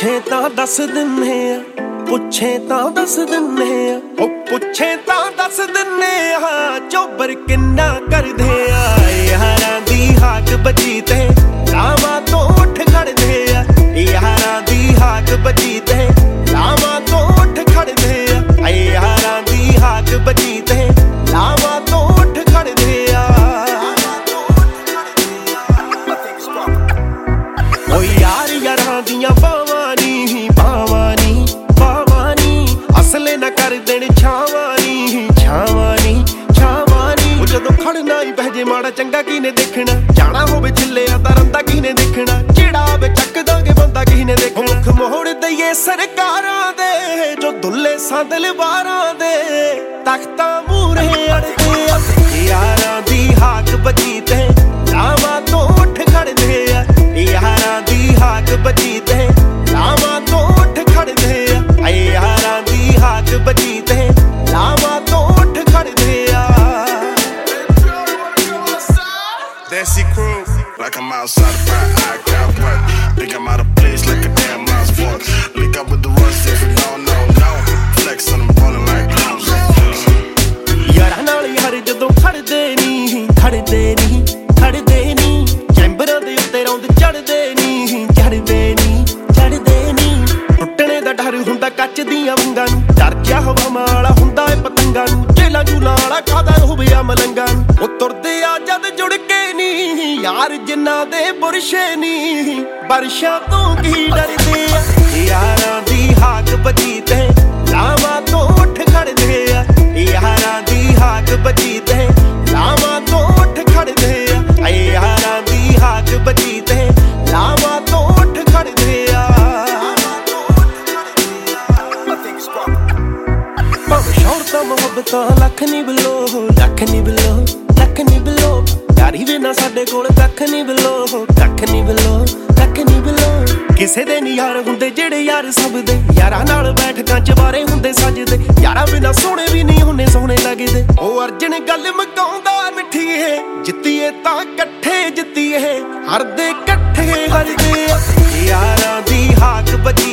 ਪੁੱਛੇ ਤਾਂ ਦੱਸ ਦਿੰਨੇ ਆ, ਪੁੱਛੇ ਤਾਂ ਦੱਸ ਦਿੰਨੇ ਆ, ਉਹ ਪੁੱਛੇ ਤਾਂ ਦੱਸ ਦਿੰਨੇ ਆ ਚੋਬਰ ਕਿੰਨਾ ਕਰਦੇ ਆ। ਯਾਰਾਂ ਦੀ ਹਾਕ ਬਜੀ ਤੇ ਲਾਵਾਂ ਤੋਂ ਉੱਠ ਖੜਦੇ ਆ, ਯਾਰਾਂ ਦੀ ਹਾਕ ਬਜੀ ਤੇ ਲਾਵਾਂ ਤੋਂ ਉੱਠ ਖੜਦੇ ਆ, ਯਾਰਾਂ ਦੀ ਹਾਕ ਬਜੀ ਤੇ ਲਾਵਾਂ ਤੋਂ ਉੱਠ ਖੜਦੇ ਆ। ਓ ਯਾਰ ਯਾਰਾਂ ਦੀਆਂ ਬਾਵਾਂ ਨੀ ਬਾਵਾਂ ਨੀ ਬਾਵਾਂ ਨੀ ਅਸਲੇ ਨਾ ਕਰ ਦੇਣ ਛਾਵਾਂ ਨੀ ਛਾਵਾਂ ਨੀ ਛਾਵਾਂ ਨੀ। ਉਹ ਜਦੋਂ ਖੜਨਾ ਹੀ ਪੈ ਜੇ ਮਾੜਾ ਚੰਗਾ ਕਿਹਨੇ ਦੇਖਣਾ, ਜਾਣਾ ਹੋਵੇ ਛਿੱਲਿਆ ਤਾਂ ਰੰਦਾ ਕਿਹਨੇ ਦੇਖਣਾ, ਜਿਹੜਾ ਆਵੇ ਚੱਕ ਦਾਂਗੇ ਬੰਦਾ ਕਿਹਨੇ ਦੇਖਣਾ। ਮੁੱਖ ਮੋੜ ਦਈਏ ਸਰਕਾਰਾਂ ਦੇ ਜੋ ਦੁੱਲੇ ਸੰਦਲ ਵਾਰਾਂ ਦੇ ਤਖਤਾਂ ਮੂਹਰੇ ਅੜਦੇ ਆ। ਯਾਰਾਂ ਦੀ ਹਾਕ ਬਜੀ ਤੇ ਲਾਵਾਂ ਤੋਂ ਉੱਠ ਖੜਦੇ ਆ, ਯਾਰਾਂ ਦੀ ਹਾਕ ਬਜੀ ਤੇ ਲਾਵਾਂ ਤੋਂ ਉੱਠ ਖੜਦੇ ਆ, ਯਾਰਾਂ ਦੀ ਹਾਕ ਬਜੀ ਤੇ ਲਾਵਾਂ ਤੋਂ ਉੱਠ ਖੜਦੇ ਆ। Desi crew, like I'm outside the front, I got work. Think I'm out of place like a damn mouse sport. Link up with the rust if you don't know. Flex on them ballin' like clowns. ਯਾਰਾਂ ਨਾਲ ਯਾਰ ਜਦੋਂ ਖੜਦੇ ਨੀ ਖੜਦੇ ਨੀ ਖੜਦੇ ਨੀ, ਚੈਂਬਰਾਂ ਦੇ ਉੱਤੇ ਰੌਂਦ ਚੜਦੇ ਨੀ ਚੜਦੇ ਨੀ ਚੜਦੇ ਨੀ। ਟੁੱਟਣੇ ਦਾ ਡਰ ਹੁੰਦਾ ਕੱਚ ਦੀਆਂ ਵੰਗਾਂ ਨੂੰ, ਡਰ ਜਾ ਹਵਾਵਾਂ ਵਾਲਾ ਹੁੰਦਾ ਏ ਪਤੰਗਾਂ ਨੂੰ, ਜੇਲਾਂ ਜੂਲਾਂ ਵਾਲਾ ਖਾਦਾ ਹੋਵੇ ਆ ਮਲੰਗਾਂ ਨੂੰ। ਉਹ ਤੁਰਦੇ ਆ ਜਦ ਜੁੜ ਕੇ ਨੀ ਯਾਰ ਜਿਨ੍ਹਾਂ ਦੇ ਬੁਰਸ਼ੇ ਨੀ ਬਰਸ਼ਾਂ ਤੋਂ ਕੀ ਡਰਦੇ ਆ। ਯਾਰਾਂ ਦੀ ਹਾਕ ਬਜੀ ਤੇ ਲਾਵਾਂ ਤੋਂ ਉੱਠ ਖੜਦੇ ਆ, ਯਾਰਾਂ ਦੀ ਹਾਕ ਬਜੀ ਤੇ ਲਾਵਾਂ ਤੋਂ ਉੱਠ ਖੜਦੇ ਆ, ਯਾਰਾਂ ਦੀ ਹਾਕ ਬਜੀ ਤੇ ਲਾਵਾਂ ਤੋਂ ਉੱਠ ਖੜਦੇ ਆ। ਭਾਵੇਂ ਸ਼ੌਹਰਤਾਂ ਮੁਹੱਬਤਾਂ ਲੱਖ ਨੀ ਬਲੋ ਲੱਖ ਨੀ ਬਲੋ ਲੱਖ ਨੀ ਬਲੋ, ਯਾਰੀ ਵੀ ਨਾ ਸਾਡੇ ਕੋਲ ਕੱਖ ਨੀ ਬਲੋ ਕੱਖ ਨੀ ਬਲੋ ਕੱਖ ਨੀ ਬਲੋ। ਕਿਸੇ ਦੇ ਨੀ ਯਾਰ ਹੁੰਦੇ ਜਿਹੜੇ ਯਾਰ ਸਭ ਦੇ, ਯਾਰਾਂ ਨਾਲ ਬੈਠਕਾਂ ਚਵਾਰੇ ਹੁੰਦੇ ਸੱਜਦੇ, ਯਾਰਾਂ ਬਿਨਾਂ ਸੋਹਣੇ ਵੀ ਨਹੀਂ ਹੁੰਨੇ ਸੋਹਣੇ ਲੱਗਦੇ। ਉਹ ਅਰਜਨ ਗੱਲ ਮਕਾਉਂਦਾ ਮਿੱਠੀਏ, ਜਿੱਤੀਏ ਤਾਂ ਇਕੱਠੇ ਜਿੱਤੀਏ, ਹਰਦੇ ਇਕੱਠੇ ਹਰਦੇ ਆ। ਯਾਰਾਂ ਦੀ ਹਾਕ ਬਜੀ